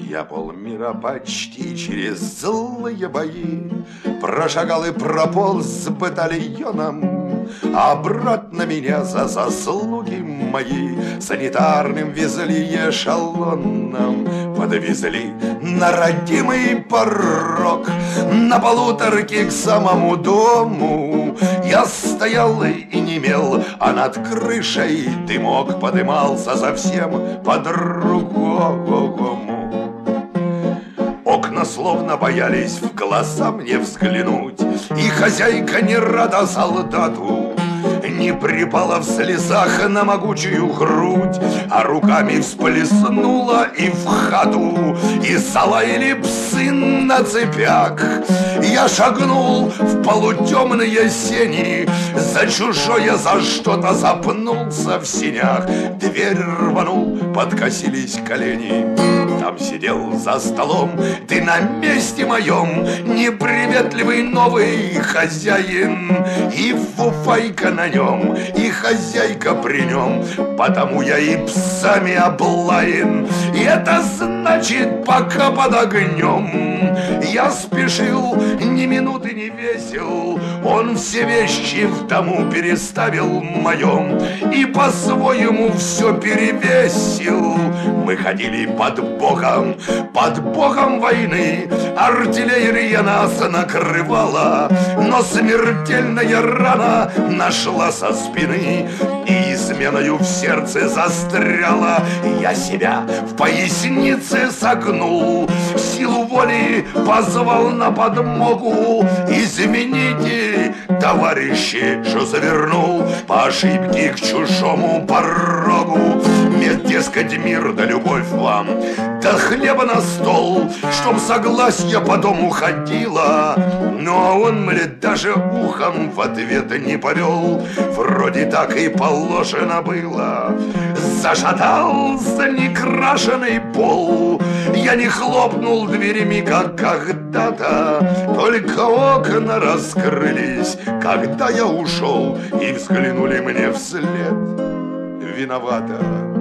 Я полмира почти через злые бои прошагал и прополз с батальоном. Обратно меня за заслуги мои санитарным везли эшелоном. Подвезли на родимый порог, на полуторке к самому дому. Я стоял и немел, а над крышей дымок подымался совсем по-другому. Окна словно боялись в глаза мне взглянуть, и хозяйка не рада солдату не припала в слезах на могучую грудь, а руками всплеснула и в хату, и залаяли псы на цепях. Я шагнул в полутемные сени, за чужое за что-то запнулся в сенях. Дверь рванул, подкосились колени. Там сидел за столом, ты на месте моем, неприветливый новый хозяин, и фуфайка на нем, и хозяйка при нем, потому я и псами облаян. И это значит, пока под огнем я спешил, ни минуты не весел. Он все вещи в дому переставил моем и по-своему все перевесил. Мы ходили под богом войны, артиллерия нас накрывала, но смертельная рана нашла со спины и изменою в сердце застряла. Я себя в пояснице согнул, силу воли позвал на подмогу. Извините, товарищи, что завернул по ошибке к чужому порогу. Дескать, мир да любовь вам, да хлеба на стол, чтоб согласие по дому ходила. Но он мне даже ухом в ответ не повел, вроде так и положено было. Зашатался некрашенный пол, я не хлопнул дверями, как когда-то, только окна раскрылись, когда я ушел, и взглянули мне вслед виновато.